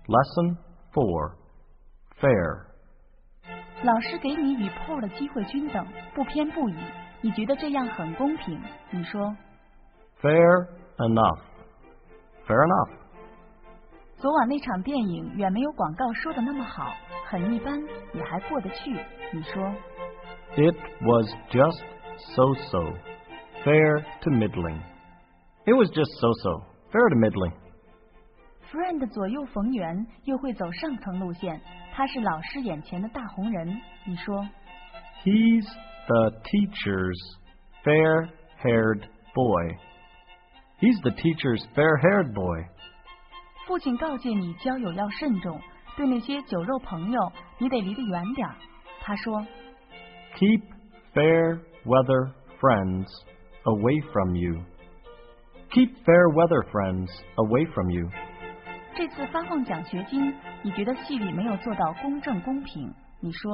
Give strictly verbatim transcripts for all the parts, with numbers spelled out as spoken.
Lesson four. Fair. 老师给你与 Paul 的机会均等，不偏不倚，你觉得这样很公平。你说 Fair enough. Fair enough. 昨晚那场电影远没有广告说的那么好，很一般，也还过得去。你说 It was just so-so. Fair to middling. It was just so-so. Fair to middling. Friend 左右逢源，又会走上层路线，他是老师眼前的大红人。你说 He's the teacher's fair-haired boy. He's the teacher's fair-haired boy. 父亲告诫你交友要慎重，对那些酒肉朋友你得离得远点。他说 Keep fair-weather friends away from you. Keep fair-weather friends away from you. 这次发放奖学金，你觉得系里没有做到公正公平。你说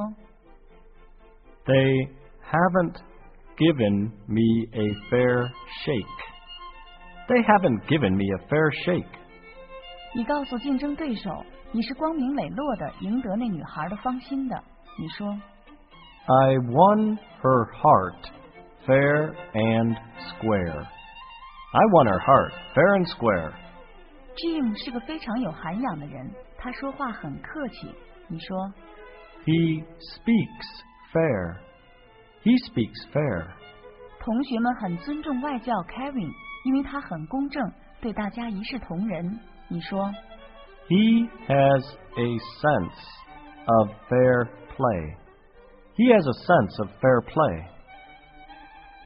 They haven't given me a fair shake. They haven't given me a fair shake. 你告诉竞争对手，你是光明磊落的赢得那女孩的芳心的。你说 I won her heart fair and square. I won her heart fair and square. Jim 是个非常有涵养的人，他说话很客气。你说 He speaks fair. He speaks fair. 同学们很尊重外教 Kevin， 因为他很公正，对大家一视同仁。你说 He has a sense of fair play. He has a sense of fair play.